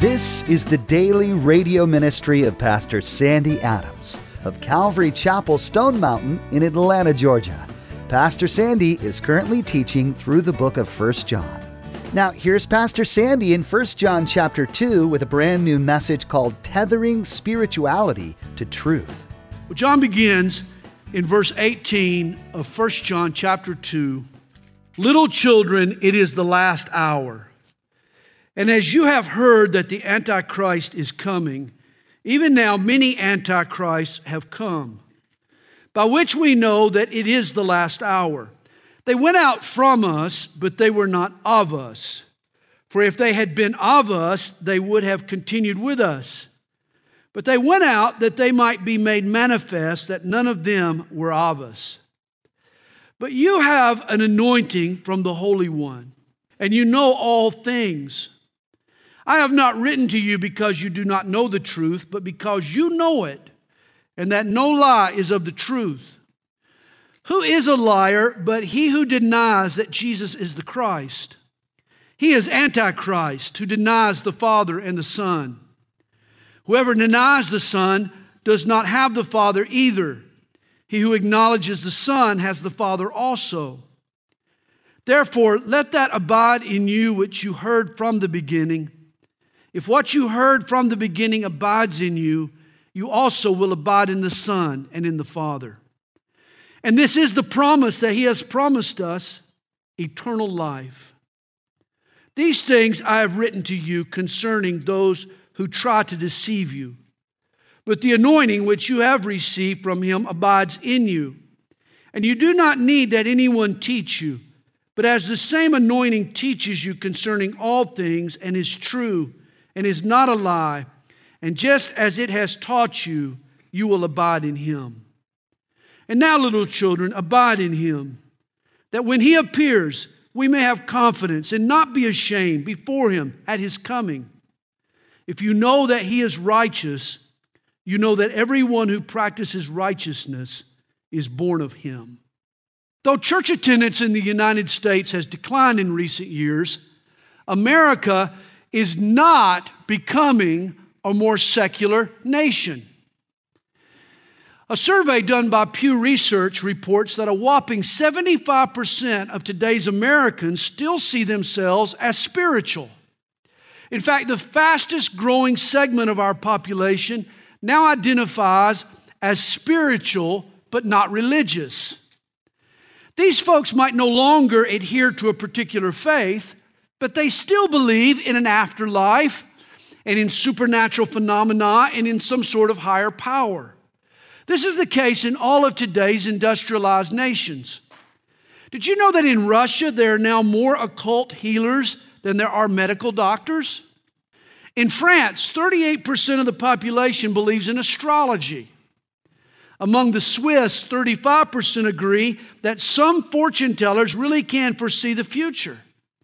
This is the daily radio ministry of Pastor Sandy Adams of Calvary Chapel, Stone Mountain in Atlanta, Georgia. Pastor Sandy is currently teaching through the book of 1 John. Now, here's Pastor Sandy in 1 John chapter 2 with a brand new message called Tethering Spirituality to Truth. Well, John begins in verse 18 of 1 John chapter 2. Little children, it is the last hour. And as you have heard that the Antichrist is coming, even now many Antichrists have come, by which we know that it is the last hour. They went out from us, but they were not of us. For if they had been of us, they would have continued with us. But they went out that they might be made manifest that none of them were of us. But you have an anointing from the Holy One, and you know all things. I have not written to you because you do not know the truth, but because you know it, and that no lie is of the truth. Who is a liar but he who denies that Jesus is the Christ? He is Antichrist, who denies the Father and the Son. Whoever denies the Son does not have the Father either. He who acknowledges the Son has the Father also. Therefore, let that abide in you which you heard from the beginning. If what you heard from the beginning abides in you, you also will abide in the Son and in the Father. And this is the promise that He has promised us, eternal life. These things I have written to you concerning those who try to deceive you. But the anointing which you have received from Him abides in you. And you do not need that anyone teach you, but as the same anointing teaches you concerning all things and is true, and is not a lie, and just as it has taught you, you will abide in Him. And now, little children, abide in Him, that when He appears, we may have confidence and not be ashamed before Him at His coming. If you know that He is righteous, you know that everyone who practices righteousness is born of Him. Though church attendance in the United States has declined in recent years, America is not becoming a more secular nation. A survey done by Pew Research reports that a whopping 75% of today's Americans still see themselves as spiritual. In fact, the fastest growing segment of our population now identifies as spiritual but not religious. These folks might no longer adhere to a particular faith, but they still believe in an afterlife and in supernatural phenomena and in some sort of higher power. This is the case in all of today's industrialized nations. Did you know that in Russia there are now more occult healers than there are medical doctors? In France, 38% of the population believes in astrology. Among the Swiss, 35% agree that some fortune tellers really can foresee the future.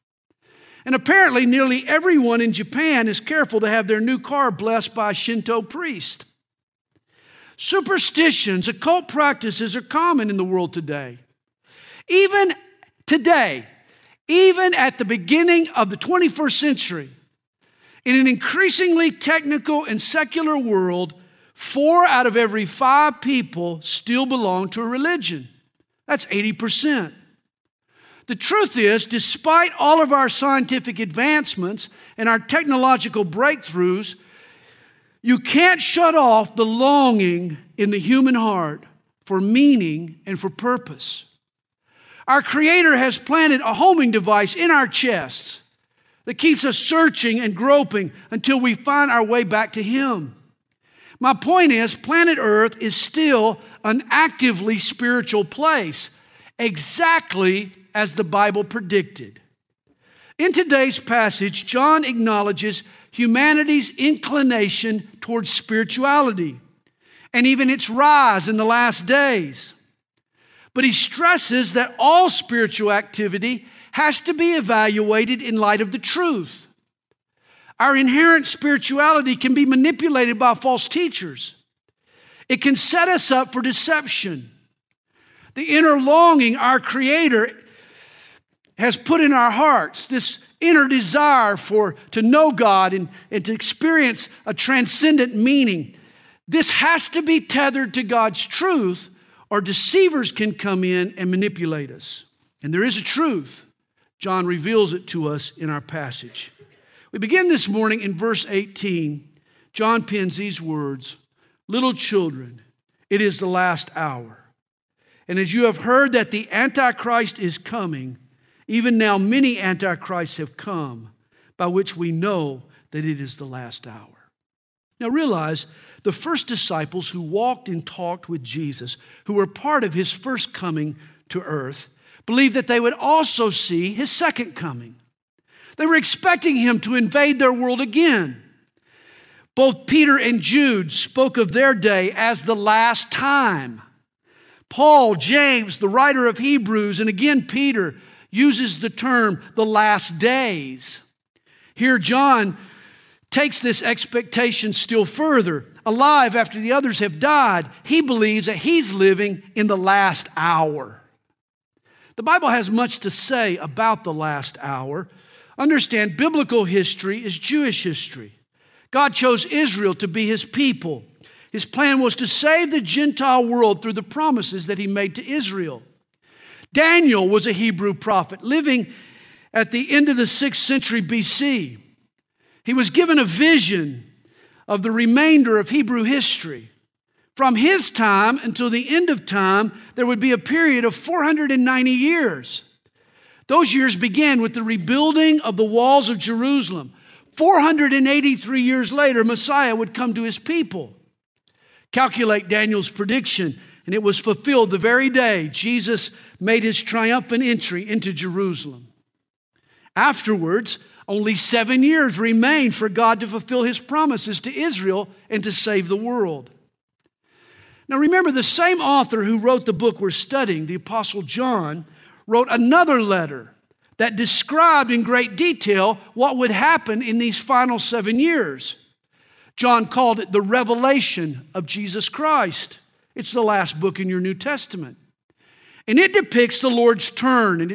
And apparently, nearly everyone in Japan is careful to have their new car blessed by a Shinto priest. Superstitions, occult practices are common in the world today. Even today, even at the beginning of the 21st century, in an increasingly technical and secular world, 4 out of every 5 people still belong to a religion. That's 80%. The truth is, despite all of our scientific advancements and our technological breakthroughs, you can't shut off the longing in the human heart for meaning and for purpose. Our Creator has planted a homing device in our chests that keeps us searching and groping until we find our way back to Him. My point is, planet Earth is still an actively spiritual place, exactly as the Bible predicted. In today's passage, John acknowledges humanity's inclination towards spirituality and even its rise in the last days. But he stresses that all spiritual activity has to be evaluated in light of the truth. Our inherent spirituality can be manipulated by false teachers. It can set us up for deception. The inner longing our Creator has put in our hearts, this inner desire to know God and to experience a transcendent meaning, this has to be tethered to God's truth, or deceivers can come in and manipulate us. And there is a truth. John reveals it to us in our passage. We begin this morning in verse 18. John pens these words, "Little children, it is the last hour. And as you have heard that the Antichrist is coming, even now many Antichrists have come, by which we know that it is the last hour." Now realize, the first disciples who walked and talked with Jesus, who were part of his first coming to earth, believed that they would also see his second coming. They were expecting him to invade their world again. Both Peter and Jude spoke of their day as the last time. Paul, James, the writer of Hebrews, and again Peter, uses the term the last days. Here John takes this expectation still further. Alive after the others have died, he believes that he's living in the last hour. The Bible has much to say about the last hour. Understand, biblical history is Jewish history. God chose Israel to be his people. His plan was to save the Gentile world through the promises that he made to Israel. Daniel was a Hebrew prophet living at the end of the 6th century BC. He was given a vision of the remainder of Hebrew history. From his time until the end of time, there would be a period of 490 years. Those years began with the rebuilding of the walls of Jerusalem. 483 years later, Messiah would come to his people. Calculate Daniel's prediction, and it was fulfilled the very day Jesus made his triumphant entry into Jerusalem. Afterwards, only 7 years remained for God to fulfill his promises to Israel and to save the world. Now remember, the same author who wrote the book we're studying, the Apostle John, wrote another letter that described in great detail what would happen in these final 7 years. John called it the revelation of Jesus Christ. It's the last book in your New Testament. And it depicts the Lord's return and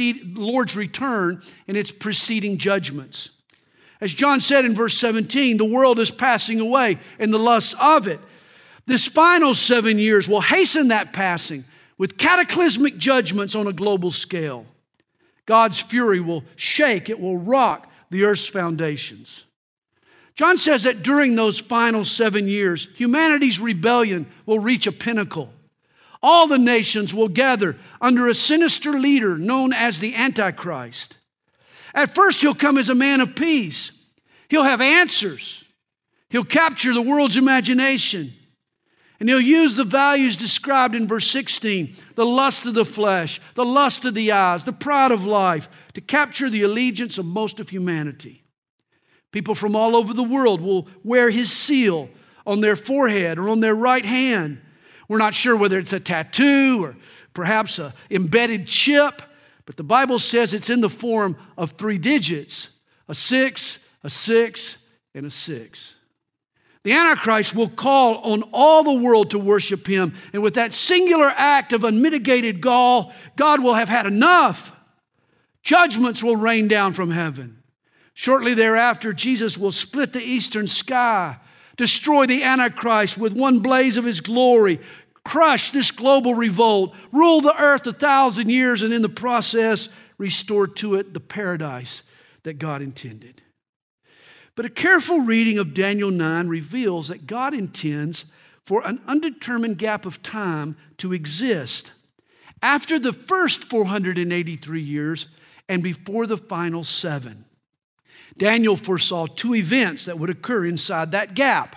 its preceding judgments. As John said in verse 17, the world is passing away and the lusts of it. This final 7 years will hasten that passing with cataclysmic judgments on a global scale. God's fury will shake, it will rock the earth's foundations. John says that during those final 7 years, humanity's rebellion will reach a pinnacle. All the nations will gather under a sinister leader known as the Antichrist. At first, he'll come as a man of peace. He'll have answers. He'll capture the world's imagination. And he'll use the values described in verse 16, the lust of the flesh, the lust of the eyes, the pride of life, to capture the allegiance of most of humanity. People from all over the world will wear his seal on their forehead or on their right hand. We're not sure whether it's a tattoo or perhaps an embedded chip, but the Bible says it's in the form of 3 digits, a 6, a 6, and a 6. The Antichrist will call on all the world to worship him, and with that singular act of unmitigated gall, God will have had enough. Judgments will rain down from heaven. Shortly thereafter, Jesus will split the eastern sky, destroy the Antichrist with one blaze of his glory, crush this global revolt, rule the earth 1,000 years, and in the process, restore to it the paradise that God intended. But a careful reading of Daniel 9 reveals that God intends for an undetermined gap of time to exist after the first 483 years and before the final 7. Daniel foresaw 2 events that would occur inside that gap.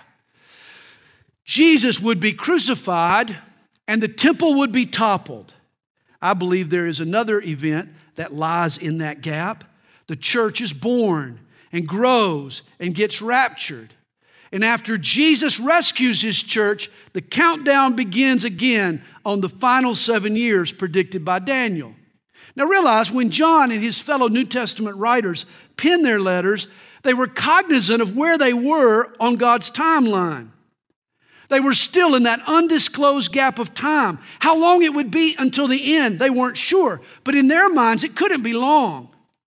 Jesus would be crucified and the temple would be toppled. I believe there is another event that lies in that gap. The church is born and grows and gets raptured. And after Jesus rescues his church, the countdown begins again on the final 7 years predicted by Daniel. Now realize, when John and his fellow New Testament writers penned their letters, they were cognizant of where they were on God's timeline. They were still in that undisclosed gap of time. How long it would be until the end, they weren't sure. But in their minds, it couldn't be long.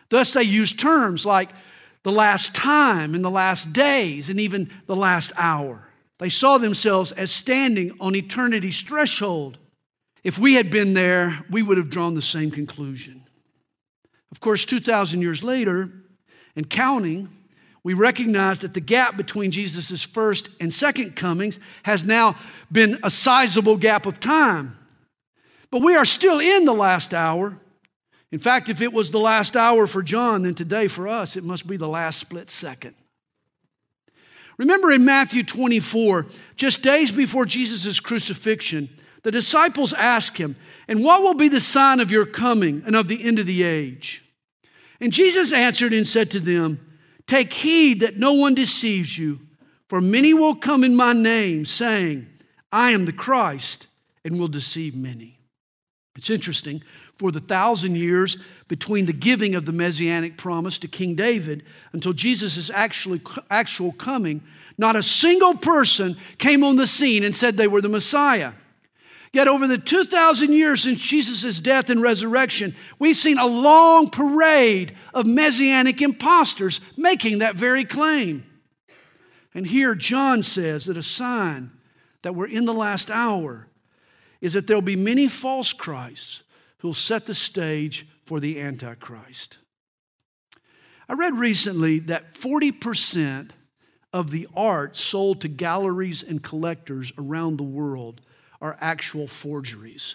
Thus, they use terms like the last time and the last days and even the last hour. They saw themselves as standing on eternity's threshold. If we had been there, we would have drawn the same conclusion. Of course, 2,000 years later, and counting, we recognize that the gap between Jesus' first and second comings has now been a sizable gap of time. But we are still in the last hour. In fact, if it was the last hour for John, then today for us, it must be the last split second. Remember in Matthew 24, just days before Jesus' crucifixion, the disciples ask him, "And what will be the sign of your coming and of the end of the age?" And Jesus answered and said to them, "Take heed that no one deceives you, for many will come in my name, saying, 'I am the Christ,' and will deceive many." It's interesting, for the 1,000 years between the giving of the Messianic promise to King David until Jesus' actual coming, not a single person came on the scene and said they were the Messiah. Yet over the 2,000 years since Jesus' death and resurrection, we've seen a long parade of Messianic imposters making that very claim. And here John says that a sign that we're in the last hour is that there'll be many false Christs who'll set the stage for the Antichrist. I read recently that 40% of the art sold to galleries and collectors around the world are actual forgeries.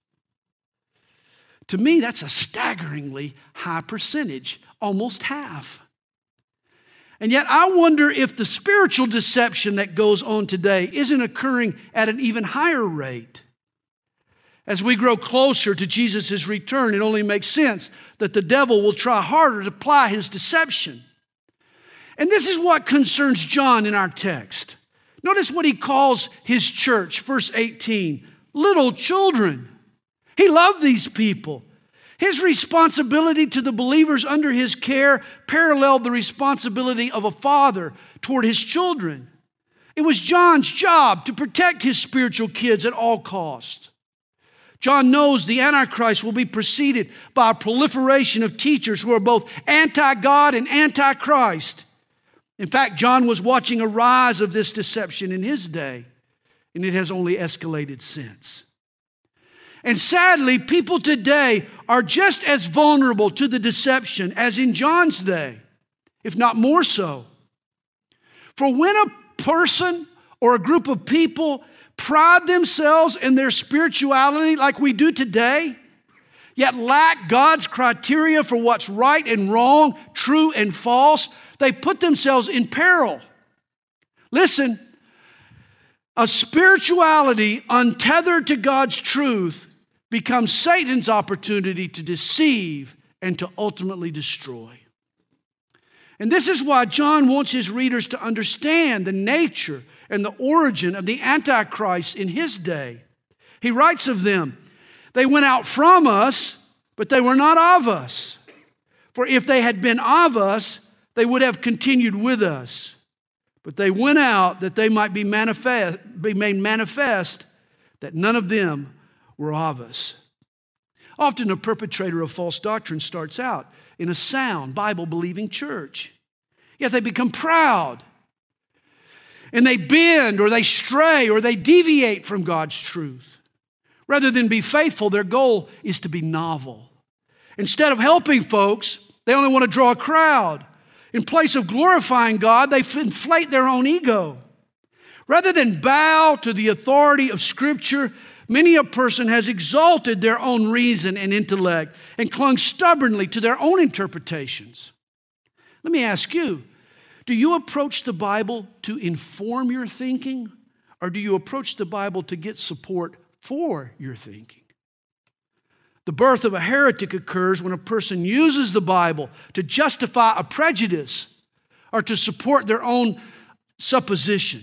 To me, that's a staggeringly high percentage, almost half. And yet I wonder if the spiritual deception that goes on today isn't occurring at an even higher rate. As we grow closer to Jesus' return, it only makes sense that the devil will try harder to apply his deception. And this is what concerns John in our text. Notice what he calls his church, verse 18, little children. He loved these people. His responsibility to the believers under his care paralleled the responsibility of a father toward his children. It was John's job to protect his spiritual kids at all costs. John knows the Antichrist will be preceded by a proliferation of teachers who are both anti-God and anti-Christ. In fact, John was watching a rise of this deception in his day, and it has only escalated since. And sadly, people today are just as vulnerable to the deception as in John's day, if not more so. For when a person or a group of people pride themselves in their spirituality like we do today, yet lack God's criteria for what's right and wrong, true and false, they put themselves in peril. Listen, a spirituality untethered to God's truth becomes Satan's opportunity to deceive and to ultimately destroy. And this is why John wants his readers to understand the nature and the origin of the Antichrist in his day. He writes of them, "They went out from us, but they were not of us. For if they had been of us, they would have continued with us. But they went out that they might be made manifest that none of them were of us." Often a perpetrator of false doctrine starts out in a sound, Bible-believing church. Yet they become proud. And they bend or they stray or they deviate from God's truth. Rather than be faithful, their goal is to be novel. Instead of helping folks, they only want to draw a crowd. In place of glorifying God, they inflate their own ego. Rather than bow to the authority of Scripture, many a person has exalted their own reason and intellect and clung stubbornly to their own interpretations. Let me ask you, do you approach the Bible to inform your thinking, or do you approach the Bible to get support for your thinking? The birth of a heretic occurs when a person uses the Bible to justify a prejudice or to support their own supposition.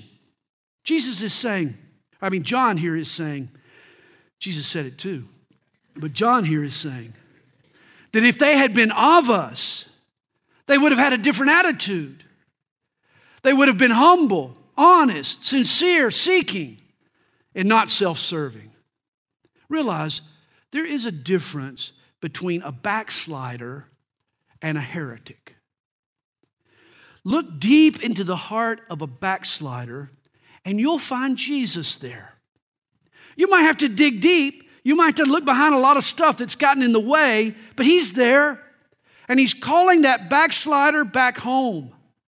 John here is saying, Jesus said it too, but John here is saying that if they had been of us, they would have had a different attitude. They would have been humble, honest, sincere, seeking, and not self-serving. Realize there is a difference between a backslider and a heretic. Look deep into the heart of a backslider, and you'll find Jesus there. You might have to dig deep. You might have to look behind a lot of stuff that's gotten in the way, but He's there, and He's calling that backslider back home.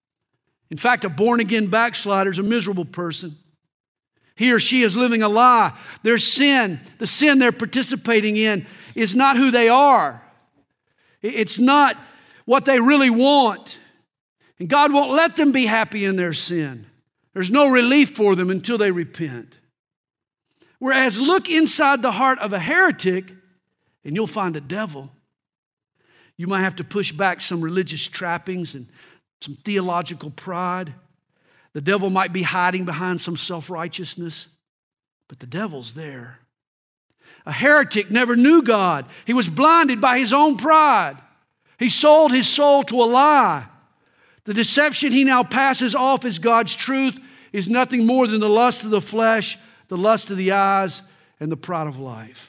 In fact, a born-again backslider is a miserable person. He or she is living a lie. Their sin, the sin they're participating in, is not who they are. It's not what they really want. And God won't let them be happy in their sin. There's no relief for them until they repent. Whereas look inside the heart of a heretic and you'll find a devil. You might have to push back some religious trappings and some theological pride. The devil might be hiding behind some self-righteousness, but the devil's there. A heretic never knew God. He was blinded by his own pride. He sold his soul to a lie. The deception he now passes off as God's truth is nothing more than the lust of the flesh, the lust of the eyes, and the pride of life.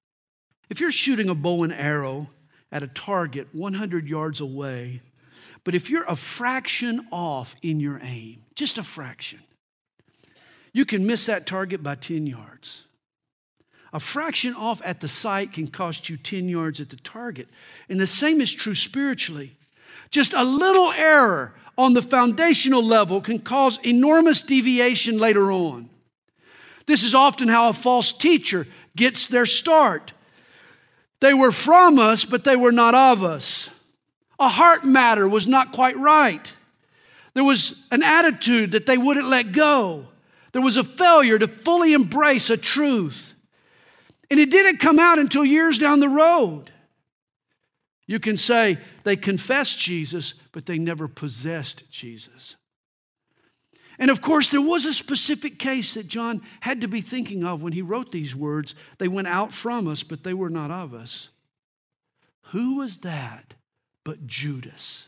If you're shooting a bow and arrow at a target 100 yards away, but if you're a fraction off in your aim, just a fraction, you can miss that target by 10 yards. A fraction off at the sight can cost you 10 yards at the target. And the same is true spiritually. Just a little error on the foundational level can cause enormous deviation later on. This is often how a false teacher gets their start. They were from us, but they were not of us. A heart matter was not quite right. There was an attitude that they wouldn't let go. There was a failure to fully embrace a truth. And it didn't come out until years down the road. You can say they confessed Jesus, but they never possessed Jesus. And of course, there was a specific case that John had to be thinking of when he wrote these words. They went out from us, but they were not of us. Who was that but Judas?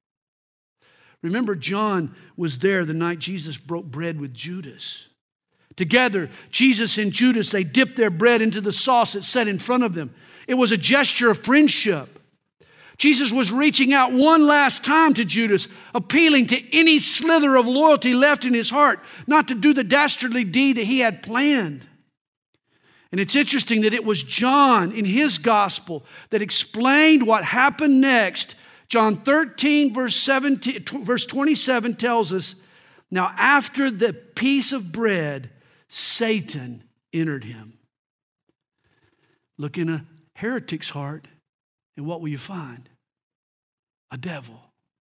Remember, John was there the night Jesus broke bread with Judas. Together, Jesus and Judas, they dipped their bread into the sauce that's set in front of them. It was a gesture of friendship. Jesus was reaching out one last time to Judas, appealing to any slither of loyalty left in his heart, not to do the dastardly deed that he had planned. And it's interesting that it was John in his gospel that explained what happened next. John 13, verse 27 tells us, now after the piece of bread, Satan entered him. Look in a heretic's heart, and what will you find? A devil.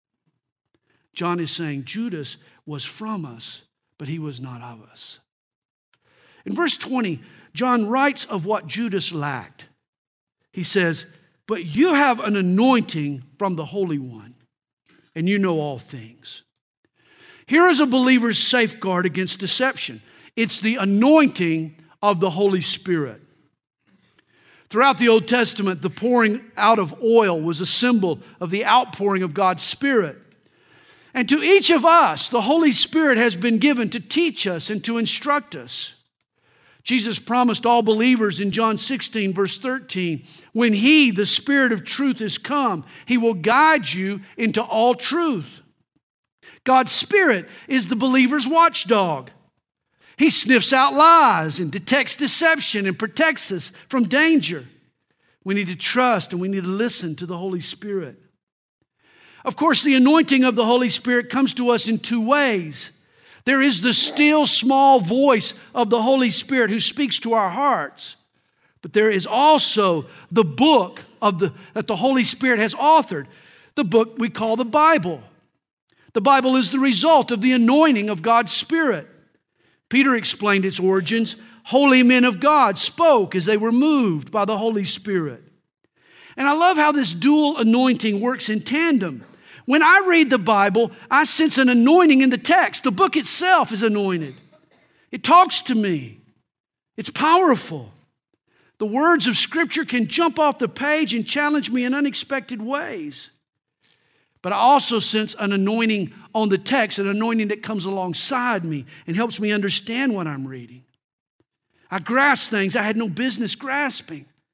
John is saying Judas was from us, but he was not of us. In verse 20, John writes of what Judas lacked. He says, but you have an anointing from the Holy One, and you know all things. Here is a believer's safeguard against deception. It's the anointing of the Holy Spirit. Throughout the Old Testament, the pouring out of oil was a symbol of the outpouring of God's Spirit. And to each of us, the Holy Spirit has been given to teach us and to instruct us. Jesus promised all believers in John 16, verse 13, when He, the Spirit of truth, is come, He will guide you into all truth. God's Spirit is the believer's watchdog. He sniffs out lies and detects deception and protects us from danger. We need to trust and we need to listen to the Holy Spirit. Of course, the anointing of the Holy Spirit comes to us in two ways. There is the still small voice of the Holy Spirit who speaks to our hearts. But there is also the book that the Holy Spirit has authored, the book we call the Bible. The Bible is the result of the anointing of God's Spirit. Peter explained its origins. Holy men of God spoke as they were moved by the Holy Spirit. And I love how this dual anointing works in tandem. When I read the Bible, I sense an anointing in the text. The book itself is anointed. It talks to me. It's powerful. The words of Scripture can jump off the page and challenge me in unexpected ways. But I also sense an anointing on the text, an anointing that comes alongside me and helps me understand what I'm reading. I grasp things I had no business grasping.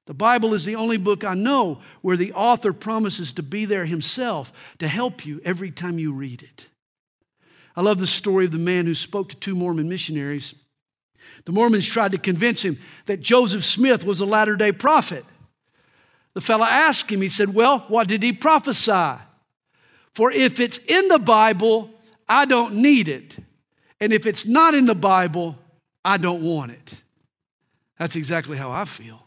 The Bible is the only book I know where the author promises to be there himself to help you every time you read it. I love the story of the man who spoke to 2 Mormon missionaries. The Mormons tried to convince him that Joseph Smith was a latter-day prophet. The fellow asked him, he said, well, what did he prophesy? For if it's in the Bible, I don't need it. And if it's not in the Bible, I don't want it. That's exactly how I feel.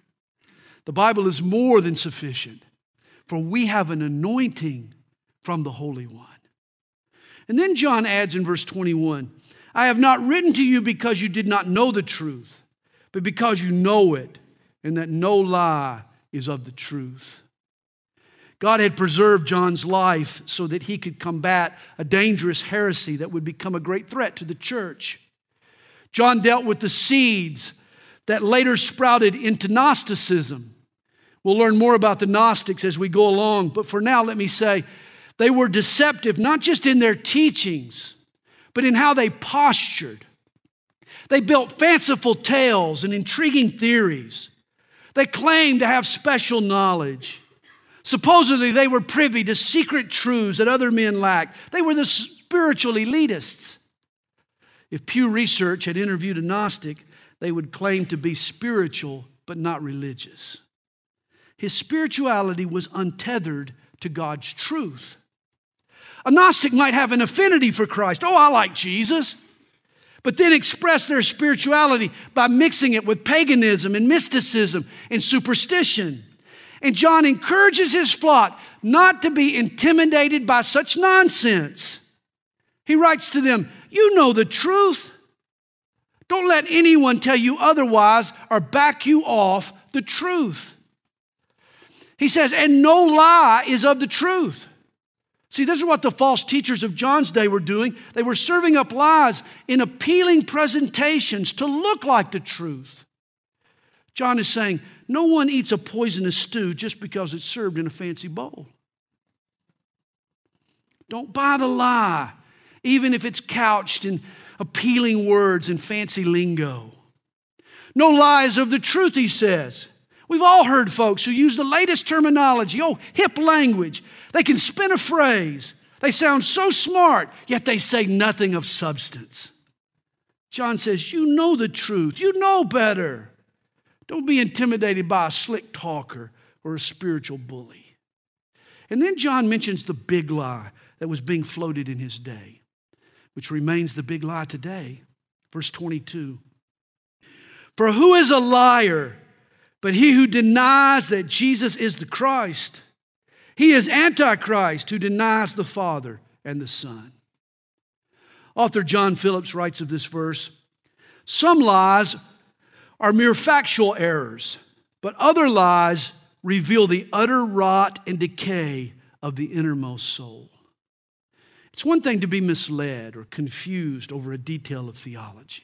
The Bible is more than sufficient, for we have an anointing from the Holy One. And then John adds in verse 21, I have not written to you because you did not know the truth, but because you know it, and that no lie is of the truth. God had preserved John's life so that he could combat a dangerous heresy that would become a great threat to the church. John dealt with the seeds that later sprouted into Gnosticism. We'll learn more about the Gnostics as we go along, but for now, let me say, they were deceptive, not just in their teachings, but in how they postured. They built fanciful tales and intriguing theories. They claimed to have special knowledge. Supposedly, they were privy to secret truths that other men lacked. They were the spiritual elitists. If Pew Research had interviewed a Gnostic, they would claim to be spiritual but not religious. His spirituality was untethered to God's truth. A Gnostic might have an affinity for Christ. Oh, I like Jesus. But then express their spirituality by mixing it with paganism and mysticism and superstition. And John encourages his flock not to be intimidated by such nonsense. He writes to them, you know the truth. Don't let anyone tell you otherwise or back you off the truth. He says, and no lie is of the truth. See, this is what the false teachers of John's day were doing. They were serving up lies in appealing presentations to look like the truth. John is saying, no one eats a poisonous stew just because it's served in a fancy bowl. Don't buy the lie, even if it's couched in appealing words and fancy lingo. No lies of the truth, he says. We've all heard folks who use the latest terminology, hip language. They can spin a phrase. They sound so smart, yet they say nothing of substance. John says, you know the truth. You know better. Don't be intimidated by a slick talker or a spiritual bully. And then John mentions the big lie that was being floated in his day, which remains the big lie today. Verse 22. For who is a liar but he who denies that Jesus is the Christ? He is Antichrist who denies the Father and the Son. Author John Phillips writes of this verse, some lies are mere factual errors, but other lies reveal the utter rot and decay of the innermost soul. It's one thing to be misled or confused over a detail of theology.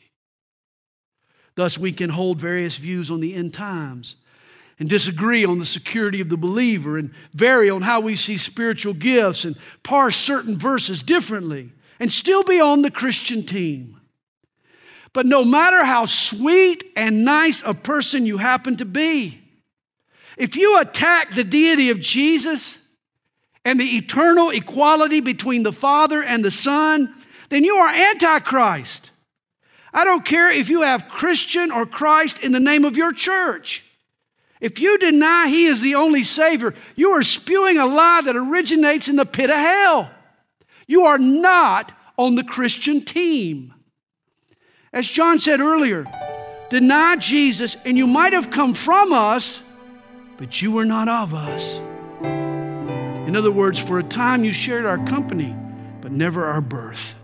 Thus, we can hold various views on the end times and disagree on the security of the believer and vary on how we see spiritual gifts and parse certain verses differently and still be on the Christian team. But no matter how sweet and nice a person you happen to be, if you attack the deity of Jesus and the eternal equality between the Father and the Son, then you are Antichrist. I don't care if you have Christian or Christ in the name of your church. If you deny He is the only Savior, you are spewing a lie that originates in the pit of hell. You are not on the Christian team. As John said earlier, deny Jesus and you might have come from us, but you were not of us. In other words, for a time you shared our company, but never our birth.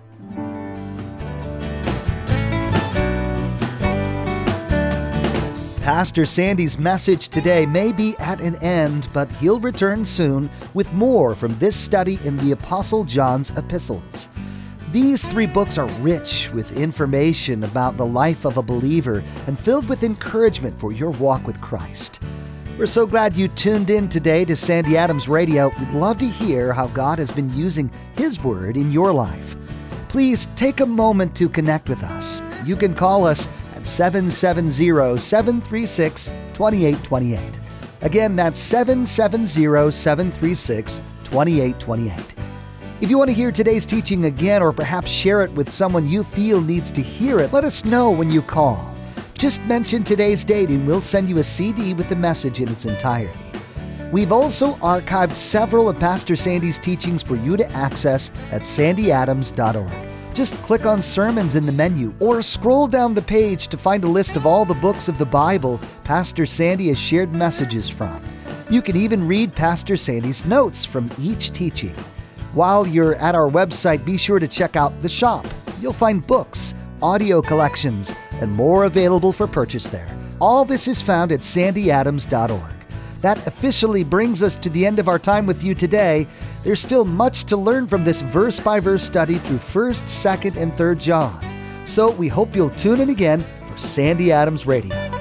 Pastor Sandy's message today may be at an end, but he'll return soon with more from this study in the Apostle John's epistles. These 3 books are rich with information about the life of a believer and filled with encouragement for your walk with Christ. We're so glad you tuned in today to Sandy Adams Radio. We'd love to hear how God has been using His Word in your life. Please take a moment to connect with us. You can call us at at 770-736-2828. Again, that's 770-736-2828. If you want to hear today's teaching again or perhaps share it with someone you feel needs to hear it, let us know when you call. Just mention today's date and we'll send you a CD with the message in its entirety. We've also archived several of Pastor Sandy's teachings for you to access at sandyadams.org. Just click on Sermons in the menu or scroll down the page to find a list of all the books of the Bible Pastor Sandy has shared messages from. You can even read Pastor Sandy's notes from each teaching. While you're at our website, be sure to check out the shop. You'll find books, audio collections, and more available for purchase there. All this is found at sandyadams.org. That officially brings us to the end of our time with you today. There's still much to learn from this verse-by-verse study through 1st, 2nd, and 3rd John. So we hope you'll tune in again for Sandy Adams Radio.